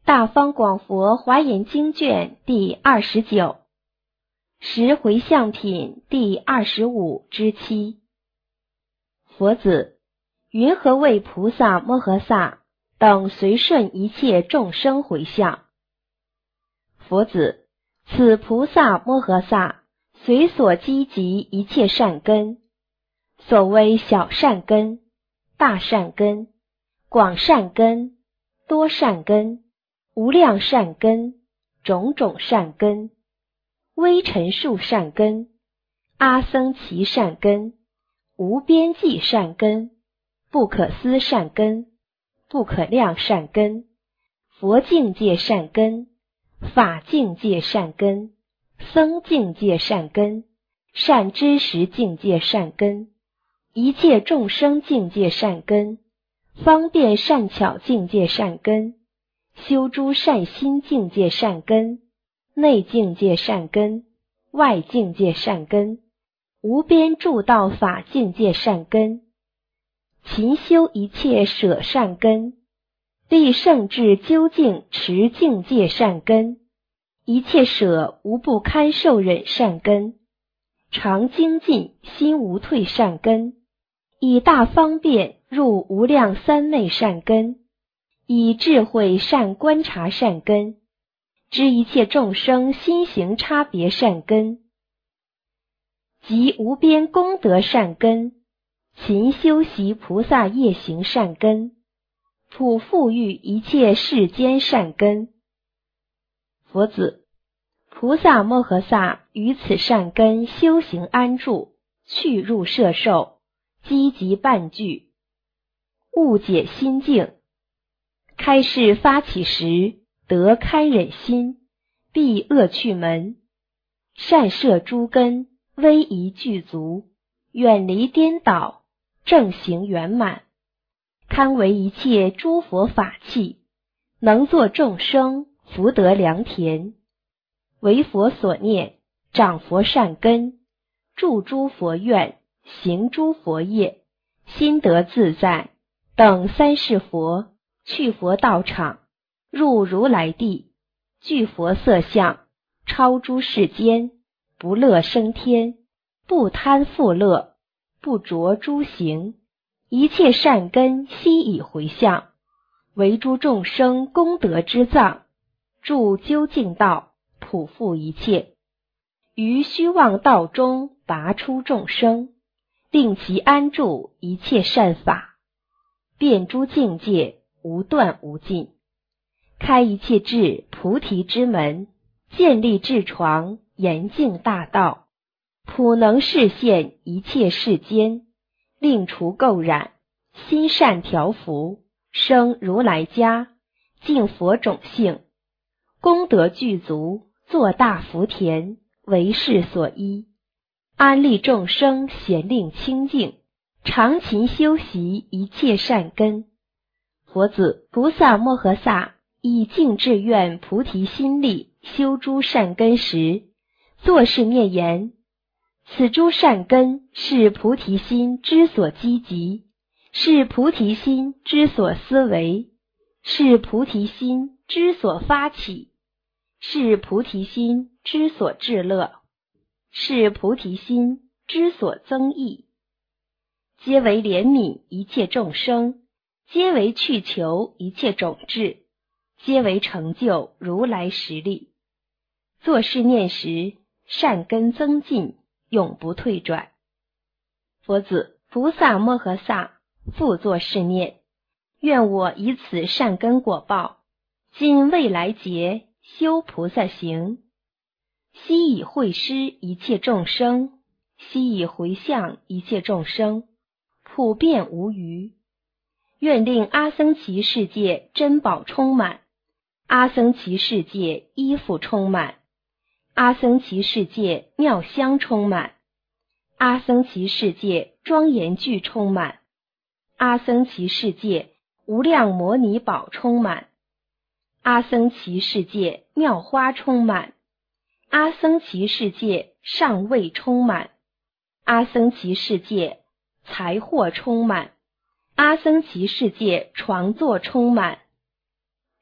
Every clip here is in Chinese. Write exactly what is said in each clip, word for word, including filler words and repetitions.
大方广佛华严经卷第二十九，十回向品第二十五之七。佛子，云何为菩萨摩诃萨等随顺一切众生回向？佛子，此菩萨摩诃萨随所积集一切善根，所谓小善根、大善根、广善根、多善根、无量善根、种种善根、微尘数善根、阿僧祇善根、无边际善根、不可思善根、不可量善根、佛境界善根、法境界善根、僧境界善根、善知识境界善根、一切众生境界善根、方便善巧境界善根、修诸善心境界善根、内境界善根、外境界善根、无边助道法境界善根、勤修一切舍善根、立圣智究竟持境界善根、一切舍无不堪受忍善根、常精进心无退善根、以大方便入无量三昧善根、以智慧善观察善根，知一切众生心行差别善根，及无边功德善根，勤修习菩萨业行善根，普富裕一切世间善根。佛子，菩萨摩诃萨于此善根修行安住，去入摄受，积极伴具，悟解心境，开示发起时，得堪忍心，必恶趣门，善摄诸根，威仪具足，远离颠倒，正行圆满，堪为一切诸佛法器，能作众生福德良田，为佛所念，长佛善根，住诸佛愿，行诸佛业，心得自在，等三世佛，去佛道场，入如来地，具佛色相，超诸世间，不乐生天，不贪富乐，不着诸行，一切善根悉以回向，为诸众生功德之藏，住究竟道，普覆一切，于虚妄道中拔出众生，令其安住一切善法，遍诸境界，无断无尽，开一切智菩提之门，建立智床，严净大道，普能示现一切世间，令除垢染，心善调伏，生如来家，净佛种性，功德具足，作大福田，为世所依，安利众生咸令清净，常勤修习一切善根。佛子，菩萨摩诃萨以净智愿菩提心力修诸善根时，作是念言：此诸善根是菩提心之所积集，是菩提心之所思维，是菩提心之所发起，是菩提心之所至乐，是菩提心之所增益，皆为怜悯一切众生，皆为去求一切种智，皆为成就如来实力。作是念时，善根增进，永不退转。佛子，菩萨摩诃萨复作是念：愿我以此善根果报，今未来劫修菩萨行，悉以会施一切众生，悉以回向一切众生，普遍无余。愿令阿僧祇世界珍宝充满，阿僧祇世界衣服充满，阿僧祇世界妙香充满，阿僧祇世界庄严具充满，阿僧祇世界无量摩尼宝充满，阿僧祇世界妙花充满，阿僧祇世界上位充满，阿僧祇世界财货充满，阿僧祇世界床座充满。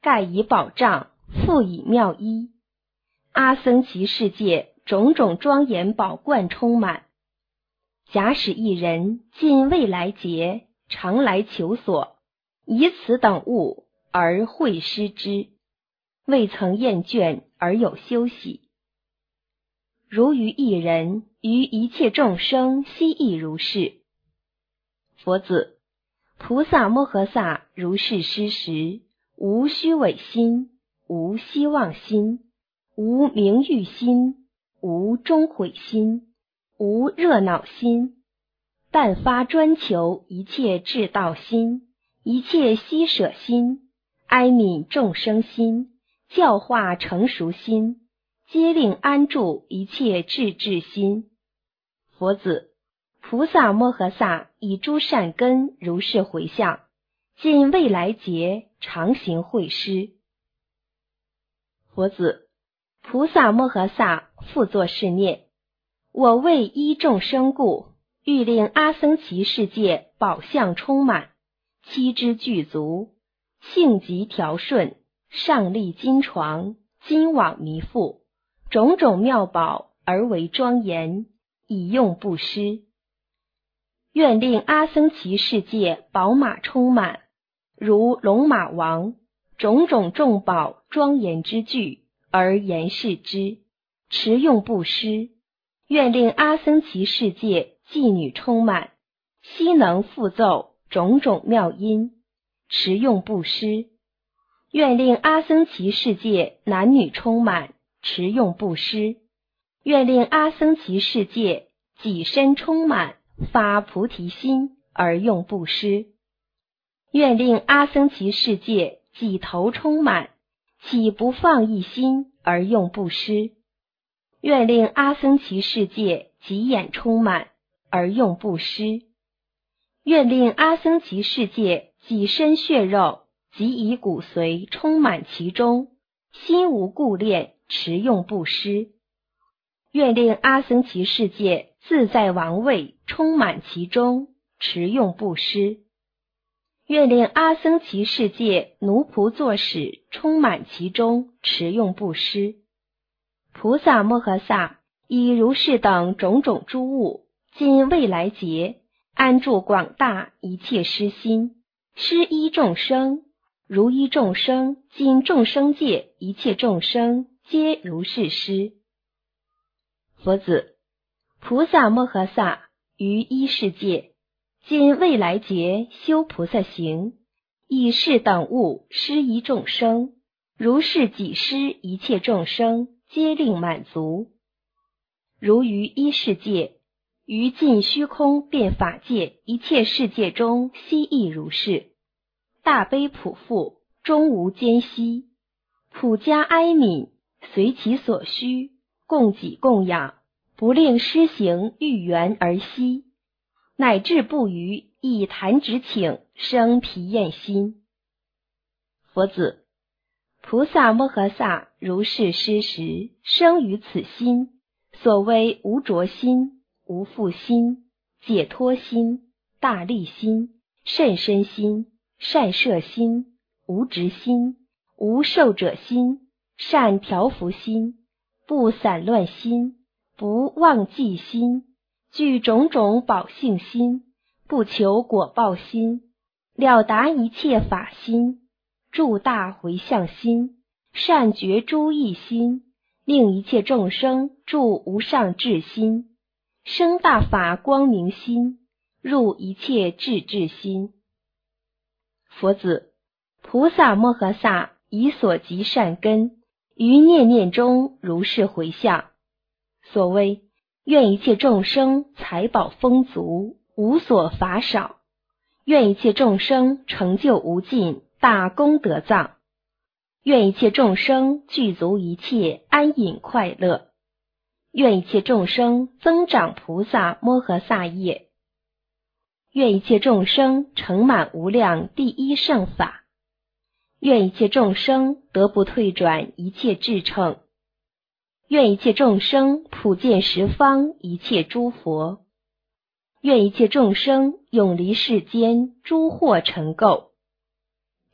盖以宝障，复以妙衣。阿僧祇世界种种庄严宝冠充满。假使一人尽未来劫常来求索，以此等物而会施之，未曾厌倦而有休息。如于一人于一切众生悉亦如是。佛子，菩萨摩诃萨如是施时，无虚伪心，无希望心，无名欲心，无终悔心，无热恼心，但发专求一切智道心，一切希舍心，哀悯众生心，教化成熟心，皆令安住一切智智心。佛子，菩萨摩诃萨以诸善根如是回向，尽未来劫常行会施。佛子，菩萨摩诃萨复作是念：我为依众生故，欲令阿僧祇世界宝相充满，七支具足，性极调顺，上立金床，金网弥覆，种种妙宝而为庄严，以用布施。愿令阿僧祇世界宝马充满，如龙马王，种种众宝庄严之具，而言示之，持用布施。愿令阿僧祇世界妓女充满，悉能复奏种种妙音，持用布施。愿令阿僧祇世界男女充满，持用布施。愿令阿僧祇世界己身充满，发菩提心而用布施。愿令阿僧祇世界己头充满，岂不放一心而用布施。愿令阿僧祇世界己眼充满而用布施。愿令阿僧祇世界己身血肉及以骨髓充满其中，心无故恋，持用布施。愿令阿僧祇世界自在王位充满其中，持用布施。愿令阿僧祇世界奴仆作使充满其中，持用布施。菩萨摩诃萨以如是等种种诸物，今未来劫安住广大一切施心，施依众生，如依众生，今众生界一切众生皆如是施。佛子，菩萨摩诃萨于一世界，今未来劫修菩萨行，以是等物施依众生，如是己施一切众生，皆令满足。如于一世界，于尽虚空遍法界一切世界中悉亦如是。大悲普覆，终无间隙，普加哀悯，随其所需，供给供养，不令施行欲缘而息，乃至不于以弹指请生疲厌心。佛子，菩萨摩诃萨如是施时，生于此心，所谓无着心、无负心、解脱心、大利心、甚深心、善摄心、无执心、无受者心、善调伏心、不散乱心、不忘记心、具种种宝性心、不求果报心、了达一切法心、住大回向心、善觉诸义心，令一切众生住无上智心，生大法光明心，入一切智智心。佛子，菩萨摩诃萨以所集善根，于念念中如是回向。所谓愿一切众生财宝丰足，无所乏少；愿一切众生成就无尽，大功德藏；愿一切众生具足一切安隐快乐；愿一切众生增长菩萨摩诃萨业；愿一切众生成满无量第一圣法；愿一切众生得不退转一切智乘；愿一切众生普见十方一切诸佛；愿一切众生永离世间诸惑尘垢；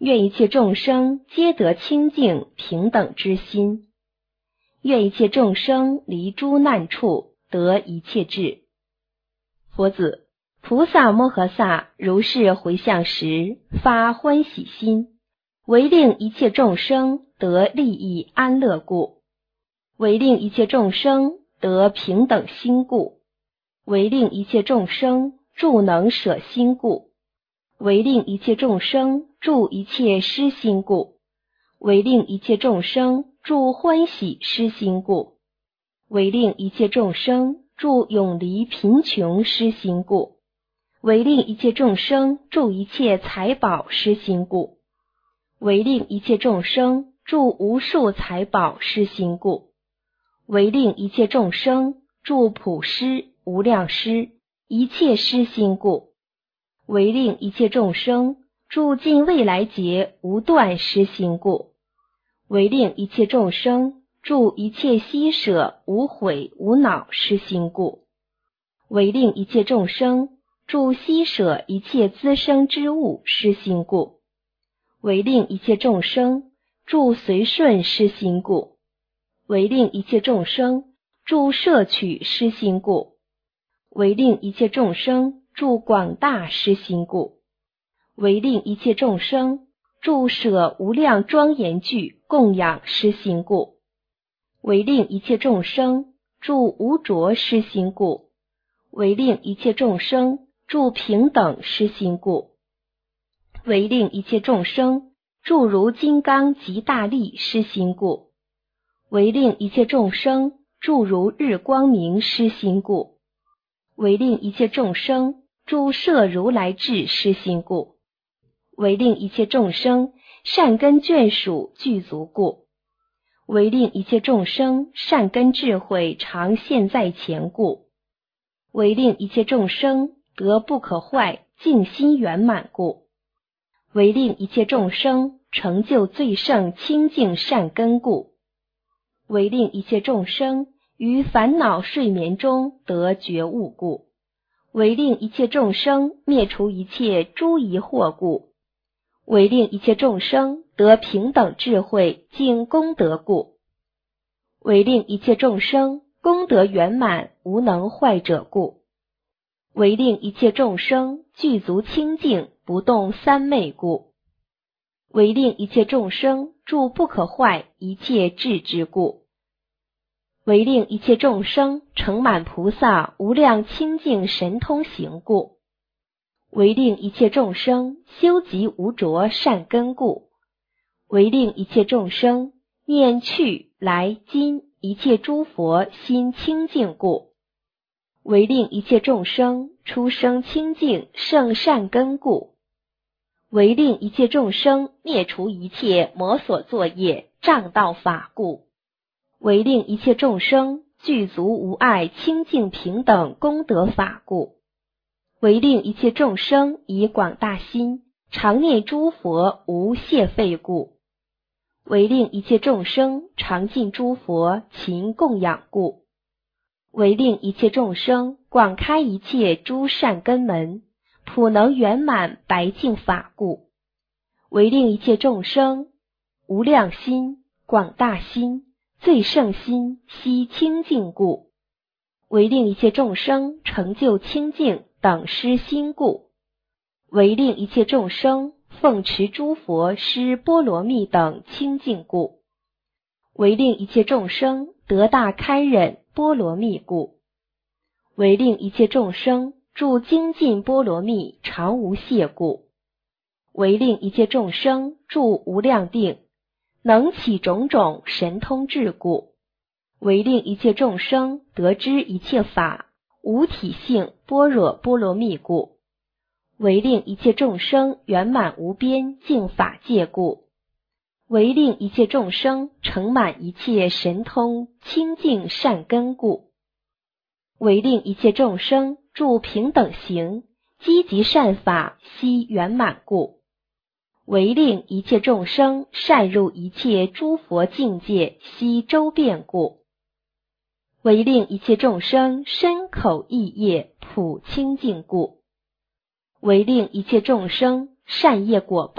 愿一切众生皆得清净平等之心。愿一切众生离诸难处，得一切智。佛子，菩萨摩诃萨如是回向时，发欢喜心，为令一切众生得利益安乐故，为令一切众生得平等心故，为令一切众生助能舍心故，为令一切众生助一切失心故，为令一切众生助欢喜失心故，为令一切众生助永离贫穷失心故，为令一切众生助一切财宝失心故，为令一切众生助无数财宝失心故，为令一切众生助普施无量施一切施心故，为令一切众生助尽未来劫无断施心故，为令一切众生助一切悉舍无悔无恼施心故，为令一切众生助悉舍一切滋生之物施心故，为令一切众生助随顺施心故，为令一切众生助摄取施心故，为令一切众生助广大施心故，为令一切众生助舍无量庄严具供养施心故，为令一切众生助无着施心故，为令一切众生助平等施心故，为令一切众生助如金刚极大力施心故，为令一切众生助如日光明施心故，为令一切众生助摄如来智施心故，为令一切众生善根眷属具足故，为令一切众生善根智慧常现在前故，为令一切众生得不可坏净心圆满故，为令一切众生成就最胜清净善根故，为令一切众生于烦恼睡眠中得觉悟故，为令一切众生灭除一切诸疑惑故，为令一切众生得平等智慧净功德故，为令一切众生功德圆满无能坏者故，为令一切众生具足清净不动三昧故，为令一切众生住不可坏一切智之故，为令一切众生成满菩萨无量清净神通行故，为令一切众生修集无着善根故，为令一切众生念去来今一切诸佛心清净故，为令一切众生出生清净圣善根故，为令一切众生灭除一切魔所作业障道法故，为令一切众生具足无碍清净平等功德法故，为令一切众生以广大心常念诸佛无懈废故，为令一切众生常尽诸佛勤供养故，为令一切众生广开一切诸善根门普能圆满白净法故，为令一切众生无量心广大心最胜心悉清净故，为令一切众生成就清净等施心故，为令一切众生奉持诸佛施波罗蜜等清净故，为令一切众生得大开忍波罗蜜故，为令一切众生住精进波罗蜜常无懈故，为令一切众生住无量定能起种种神通智故，为令一切众生得知一切法无体性般若波罗蜜故，为令一切众生圆满无边净法界故，为令一切众生成满一切神通清净善根故，为令一切众生住平等行积极善法悉圆满故，为令一切众生善入一切诸佛境界悉周遍故，为令一切众生身口意业普清净故，为令一切众生善业果报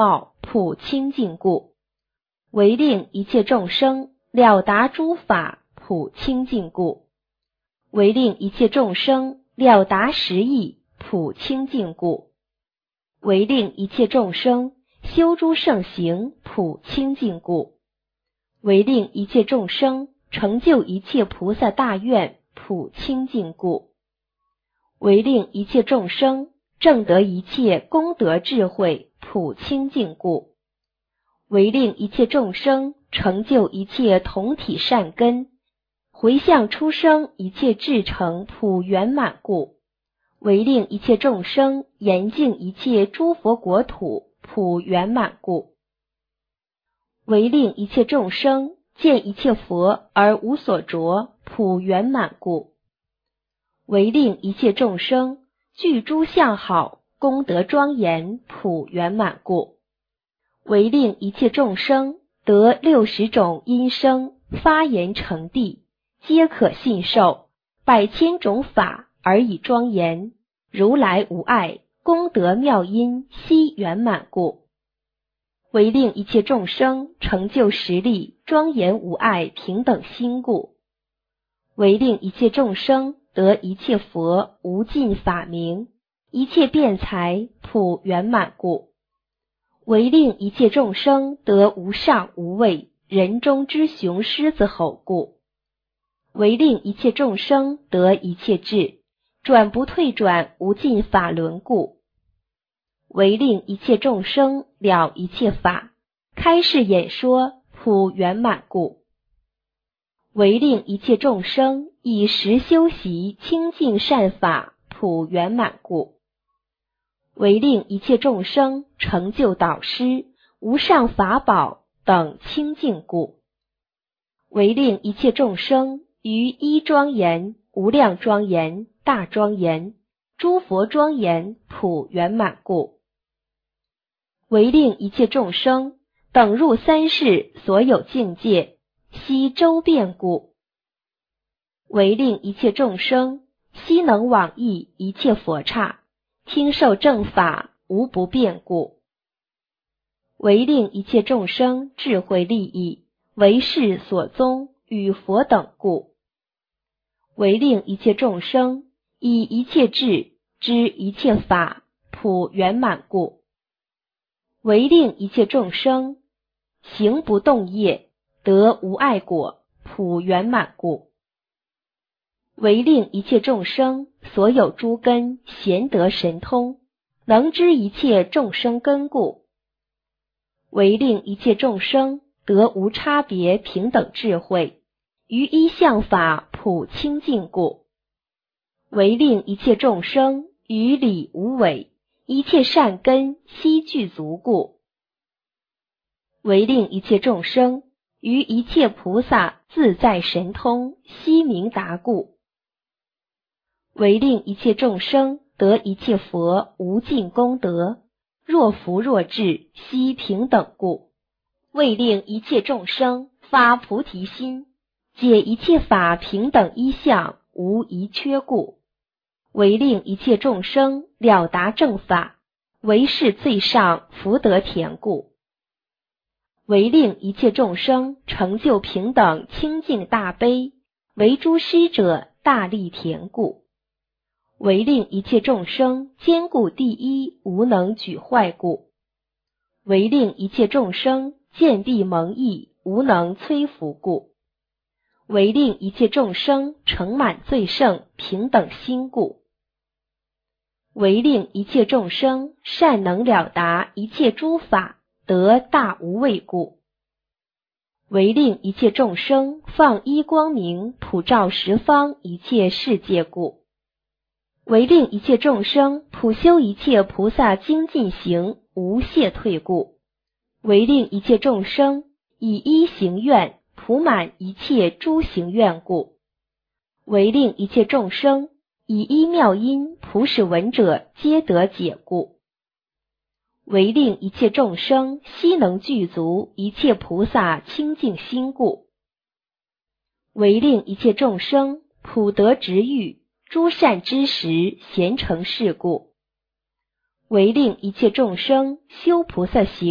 普清净故。为令一切众生了达诸法，普清净故。为令一切众生了达十义，普清净故。为令一切众生修诸圣行，普清净故。为令一切众生成就一切菩萨大愿，普清净故。为令一切众生证得一切功德智慧，普清净故。为令一切众生成就一切同体善根，回向出生一切至诚，普圆满故。为令一切众生严净一切诸佛国土，普圆满故。为令一切众生见一切佛而无所着，普圆满故。为令一切众生具诸相好，功德庄严，普圆满故。为令一切众生得六十种音声，发言成地，皆可信受，百千种法而以庄严，如来无碍，功德妙音，悉圆满故。为令一切众生成就实力，庄严无碍，平等心故。为令一切众生得一切佛无尽法名，一切辩才，普圆满故。为令一切众生得无上无畏，人中之雄狮子吼故。为令一切众生得一切智，转不退转无尽法轮故。为令一切众生了一切法，开示演说，普圆满故。为令一切众生以实修习清净善法，普圆满故。为令一切众生成就导师、无上法宝等清净故。为令一切众生于一庄严、无量庄严、大庄严、诸佛庄严，普圆满故。为令一切众生等入三世所有境界，悉周遍故。为令一切众生悉能往诣一切佛刹，听受正法，无不变故。为令一切众生智慧利益，为世所宗，与佛等故。为令一切众生以一切智知一切法，普圆满故。为令一切众生行不动业，得无碍果，普圆满故。为令一切众生所有诸根贤得神通，能知一切众生根故。为令一切众生得无差别平等智慧，于一相法普清净故。为令一切众生于理无违，一切善根悉具足故。为令一切众生于一切菩萨自在神通悉明达故。为令一切众生得一切佛无尽功德，若福若智，悉平等故。为令一切众生发菩提心，解一切法平等一相，无遗缺故。为令一切众生了达正法，为是最上福德田故。为令一切众生成就平等清净大悲，为诸师者大力田故。为令一切众生坚固第一，无能举坏故。为令一切众生见地蒙益，无能摧伏故。为令一切众生成满最胜平等心故。为令一切众生善能了达一切诸法，得大无畏故。为令一切众生放一光明，普照十方一切世界故。为令一切众生普修一切菩萨精进行，无懈退故。为令一切众生以一行愿，普满一切诸行愿故。为令一切众生以一妙音，普使闻者皆得解故。为令一切众生悉能具足一切菩萨清净心故。为令一切众生普得直欲，诸善知识贤成事故。为令一切众生修菩萨行，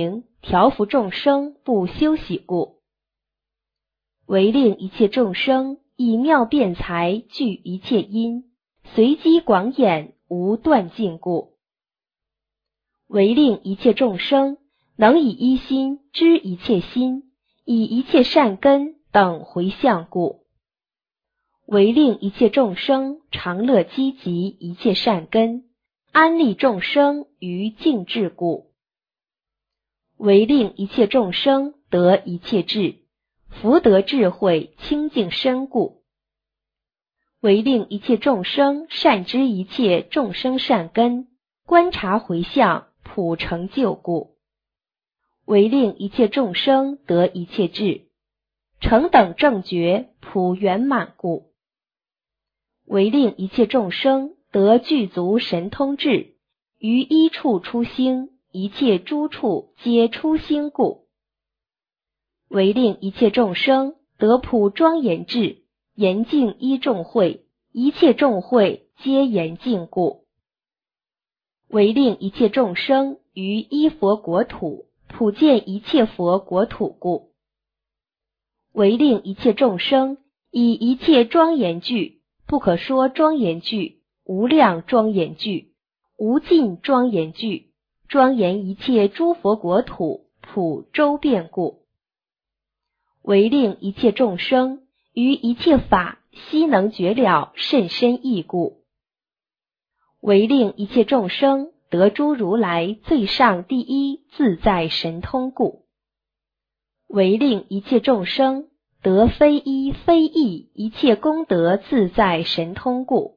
调伏众生不休息故。为令一切众生以妙辩才具一切因，随机广演无断尽故。为令一切众生能以一心知一切心，以一切善根等回向故。为令一切众生常乐积集一切善根，安利众生于净智故。为令一切众生得一切智，福德智慧清净身故。为令一切众生善知一切众生善根，观察回向普成就故。为令一切众生得一切智，成等正觉普圆满故。为令一切众生得具足神通智，于一处出星，一切诸处皆出星故。为令一切众生得普庄严智，严净一众会，一切众会皆严净故。为令一切众生于一佛国土，普见一切佛国土故。为令一切众生以一切庄严具，不可说庄严具，无量庄严具，无尽庄严具，庄严一切诸佛国土，普周遍故。为令一切众生于一切法悉能觉了甚深义故。为令一切众生得诸如来最上第一自在神通故。为令一切众生得非一非异一切功德自在神通故。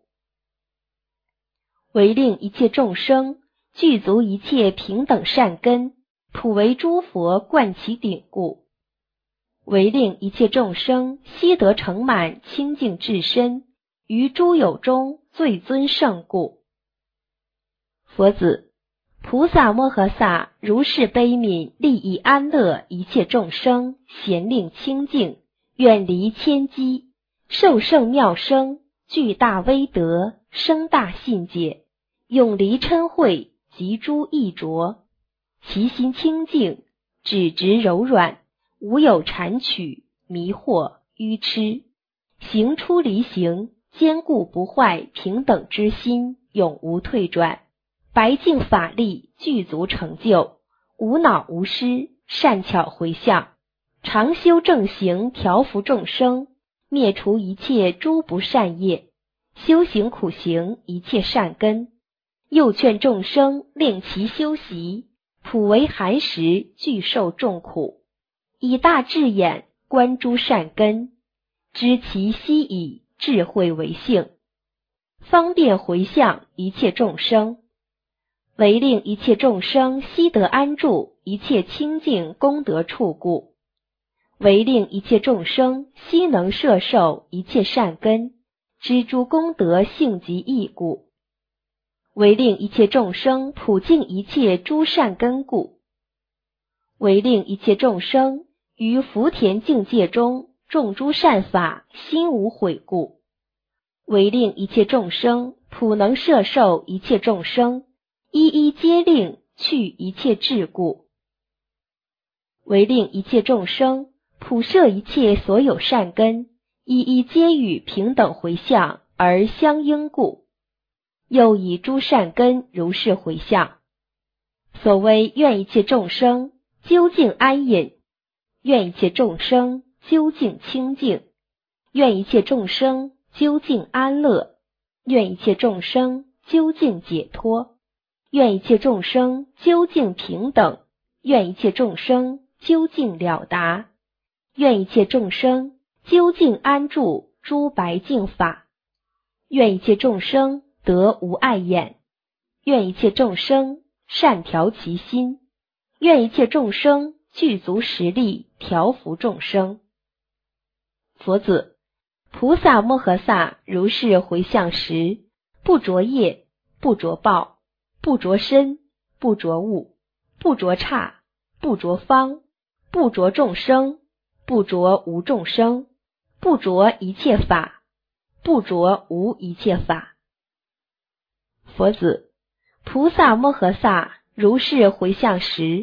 为令一切众生具足一切平等善根，普为诸佛贯其顶故。为令一切众生悉得成满清净至身，于诸有中最尊胜故。佛子，菩萨摩诃萨如是悲悯利益安乐一切众生，咸令清净，远离千机，受胜妙声，具大威德，生大信解，永离嗔恚及诸异浊，其心清净，指直柔软，无有谄曲迷惑愚痴，行出离行，坚固不坏平等之心，永无退转，白净法力具足成就，无恼无失，善巧回向，常修正行调伏众生，灭除一切诸不善业，修行苦行一切善根，又劝众生令其修习，普为寒食具受众苦，以大智眼观诸善根，知其悉以智慧为性，方便回向一切众生。为令一切众生悉得安住一切清净功德处故。为令一切众生悉能摄受一切善根，知诸功德性极义故。为令一切众生普净一切诸善根故。为令一切众生于福田境界中种诸善法，心无悔故。为令一切众生普能摄受一切众生，一一皆令去一切桎故。为令一切众生普摄一切所有善根，一一皆与平等回向而相应故。又以诸善根如是回向。所谓愿一切众生究竟安隐，愿一切众生究竟清净，愿一切众生究竟安乐，愿一切众生究竟解脱，愿一切众生究竟平等，愿一切众生究竟了达，愿一切众生究竟安住诸白净法，愿一切众生得无碍眼，愿一切众生善调其心，愿一切众生具足实力调伏众生。佛子，菩萨摩诃萨如是回向时，不着业，不着报，不着身，不着物，不着刹，不着方，不着众生，不着无众生，不着一切法，不着无一切法。佛子，菩萨摩诃萨如是回向时，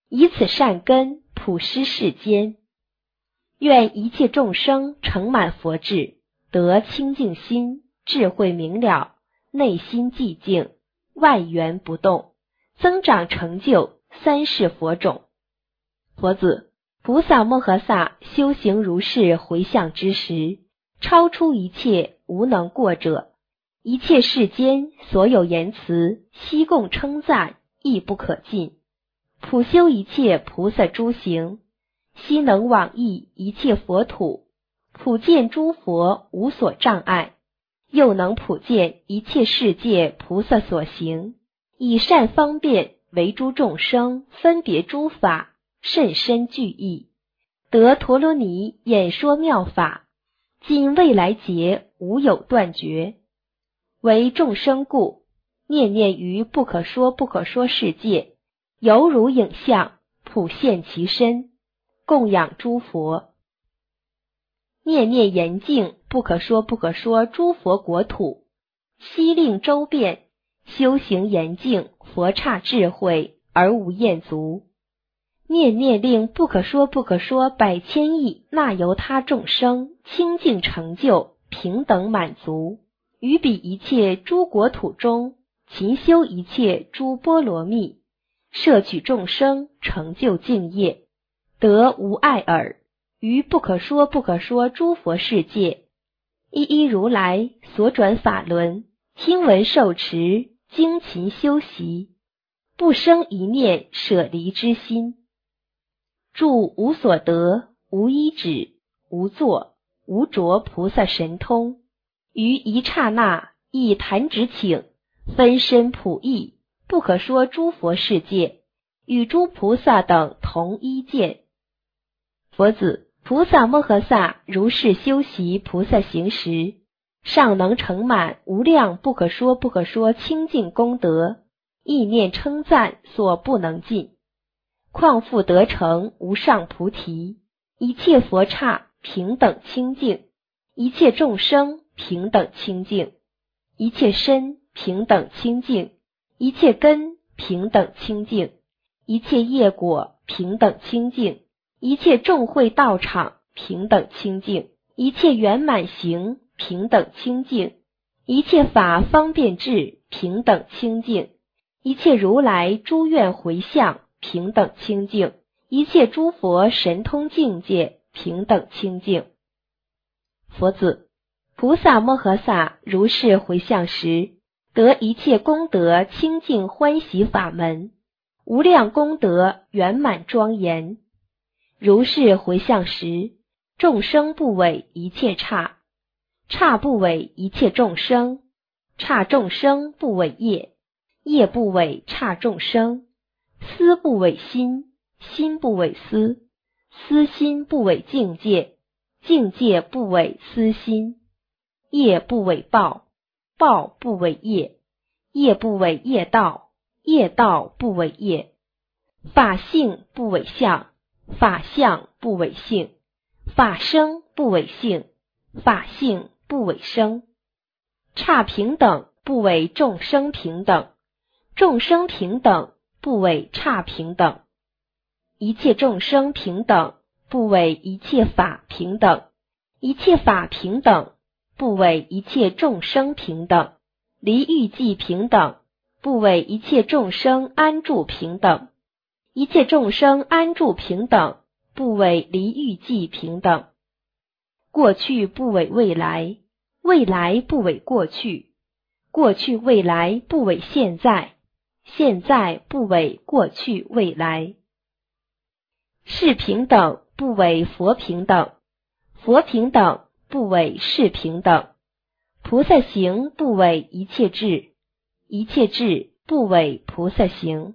以此善根普施世间。愿一切众生成满佛智，得清净心，智慧明了，内心寂静，外缘不动，增长成就三世佛种。佛子，菩萨摩诃萨修行如是回向之时，超出一切无能过者，一切世间所有言辞，悉共称赞，亦不可尽。普修一切菩萨诸行，悉能往诣一切佛土，普见诸佛无所障碍，又能普见一切世界菩萨所行，以善方便为诸众生分别诸法，甚深具义，得陀罗尼演说妙法，今未来劫无有断绝。为众生故，念念于不可说不可说世界，犹如影像，普现其身，供养诸佛。念念严净不可说不可说诸佛国土，悉令周遍，修行严净，佛刹智慧而无厌足。念念令不可说不可说百千亿那由他众生清净成就，平等满足，于彼一切诸国土中，勤修一切诸波罗蜜，摄取众生成就净业，得无碍耳。于不可说不可说诸佛世界，一一如来所转法轮，听闻受持，精勤修习，不生一念舍离之心。住无所得，无依止，无作，无着菩萨神通，于一刹那亦弹指请，分身普益，不可说诸佛世界，与诸菩萨等同一见。佛子，菩萨摩诃萨如是修习菩萨行时，尚能成满无量不可说不可说清净功德，意念称赞所不能尽。况复得成无上菩提，一切佛刹平等清净，一切众生平等清净，一切身平等清净，一切根平等清净，一切业果平等清净，一切众会道场平等清净，一切圆满行平等清净，一切法方便智平等清净，一切如来诸愿回向平等清净，一切诸佛神通境界平等清净。佛子，菩萨摩诃萨如是回向时，得一切功德清净欢喜法门，无量功德圆满庄严。如是回向时，众生不违一切刹，刹不违一切众生，刹众生不违业，业不违刹众生，思不违心，心不违思，思心不违境界，境界不违思心，业不违报，报不违业，业不违业道，业道不违业，法性不违相，法相不违性，法生不违性，法性不违生。刹平等不违众生平等，众生平等不违刹平等，一切众生平等不违一切法平等，一切法平等不违一切众生平等，离欲寂平等不违一切众生安住平等，一切众生安住平等不违离欲寂平等。过去不违未来，未来不违过去，过去未来不违现在，现在不违过去未来。是平等不违佛平等，佛平等不违是平等，菩萨行不违一切智，一切智不违菩萨行。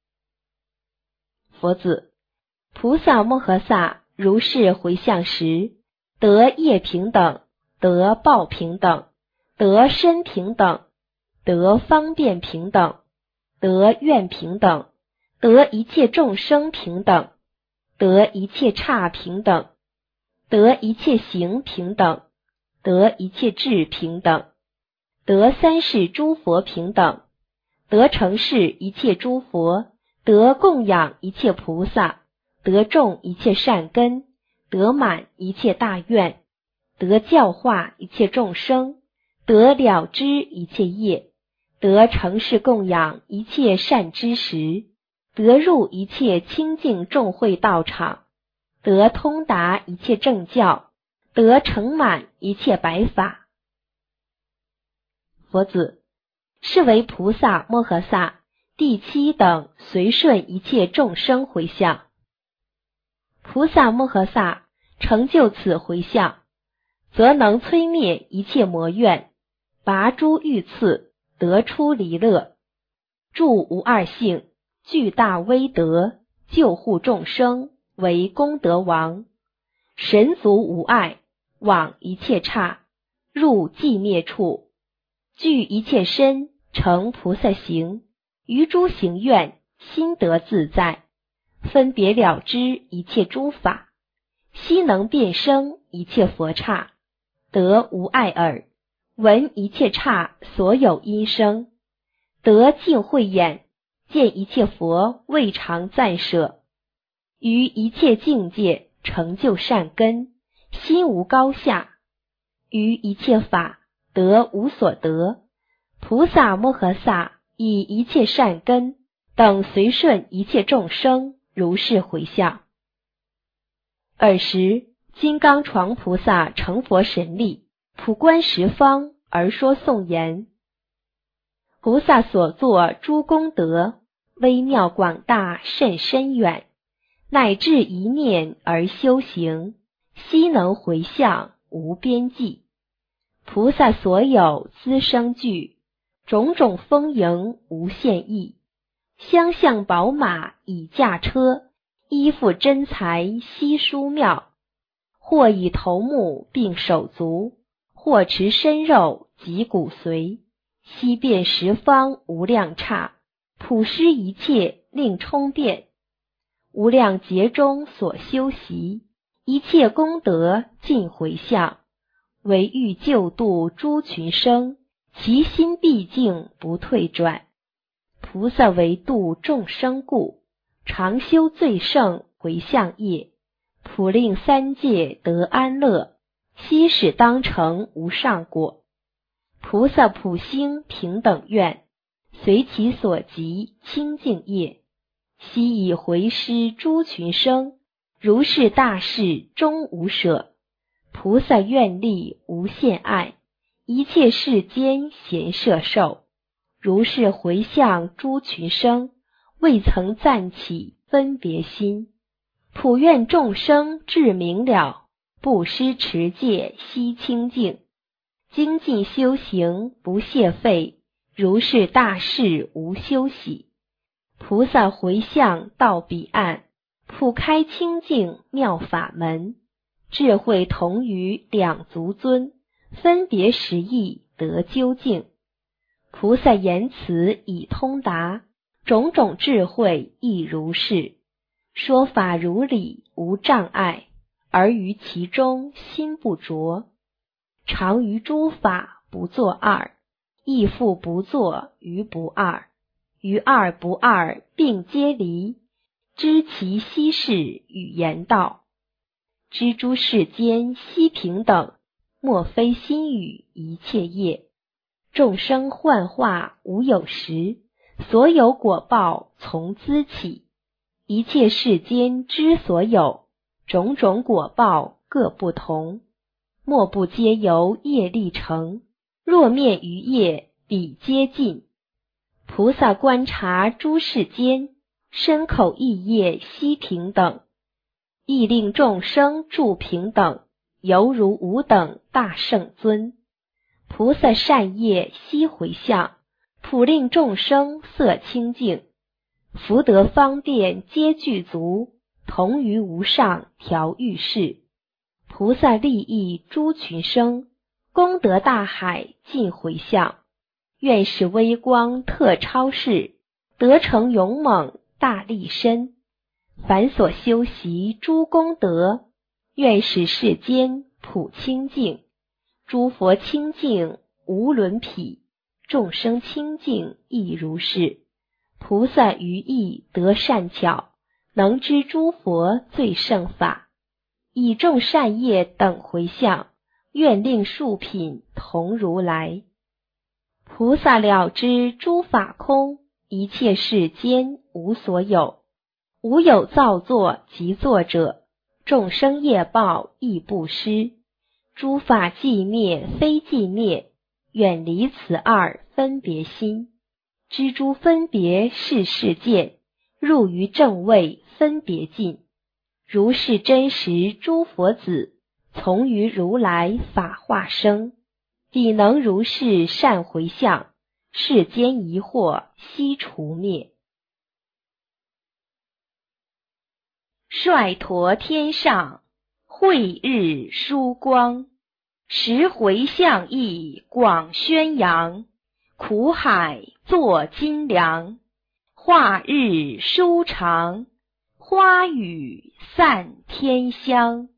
佛子，菩萨摩诃萨如是回向时，得业平等，得报平等，得身平等，得方便平等，得愿平等，得一切众生平等，得一切刹平等，得一切行平等，得一切智平等，得三世诸佛平等，得成世一切诸佛， 得供养一切菩萨，得种一切善根，得满一切大愿，得教化一切众生，得了知一切业，得承事供养一切善知识，得入一切清净众会道场，得通达一切正教，得成满一切白法。佛子，是为菩萨摩诃萨第七等随顺一切众生回向。菩萨摩诃萨成就此回向，则能摧灭一切魔怨，拔诸欲刺，得出离乐，住无二性，具大威德，救护众生，为功德王。神足无碍，往一切刹，入寂灭处，具一切身，成菩萨行，于诸行愿，心得自在，分别了知一切诸法，悉能变生一切佛刹，得无碍耳，闻一切刹所有音声，得净慧眼，见一切佛未尝暂舍，于一切境界成就善根，心无高下，于一切法得无所得。菩萨摩诃萨以一切善根等随顺一切众生，如是回向。尔时金刚幢菩萨成佛神力，普观十方而说颂言：菩萨所作诸功德，微妙广大甚深远，乃至一念而修行，悉能回向无边际。菩萨所有资生具，种种丰盈无限意，相向宝马以驾车，依附真财悉殊妙，或以头目并手足，或持身肉及骨髓，悉遍十方无量刹，普施一切令充遍。无量劫中所修习，一切功德尽回向，为欲救度诸群生，其心毕竟不退转。菩萨为度众生故，常修最胜回向业，普令三界得安乐，悉使当成无上果。菩萨普兴平等愿，随其所及清净业，悉以回施诸群生，如是大事终无舍。菩萨愿力无限爱，一切世间咸摄受，如是回向诸群生，未曾暂起分别心。普愿众生至明了，布施持戒悉清净，精进修行不懈废，如是大事无休息。菩萨回向到彼岸，普开清净妙法门，智慧同于两足尊，分别实义得究竟。菩萨言辞以通达，种种智慧亦如是，说法如理无障碍，而于其中心不着。常于诸法不作二，亦复不作于不二，于二不二并皆离，知其悉是语言道。知诸世间悉平等，莫非心语一切业。众生幻化无有时，所有果报从资起。一切世间之所有，种种果报各不同，莫不皆由业力成，若灭于业，彼皆尽。菩萨观察诸世间，身口意业悉平等，亦令众生住平等，犹如无等大圣尊。菩萨善业悉回向，普令众生色清净，福德方便皆具足，同于无上调御事。菩萨利益诸群生，功德大海尽回向，愿使微光特超世，得成勇猛大力身。凡所修习诸功德，愿使世间普清净，诸佛清净无伦匹，众生清净亦如是。 菩萨于意得善巧，能知诸佛最胜法，以众善业等回向，愿令数品同如来。菩萨了知诸法空，一切世间无所有，无有造作及作者，众生业报亦不失。诸法寂灭非寂灭，远离此二分别心，知诸分别是世见，入于正位分别尽。如是真实诸佛子，从于如来法化生，彼能如是善回向，世间疑惑悉除灭。率陀天上，慧日殊光，十回向意广宣扬，苦海作金梁，化日舒长，花雨散天香。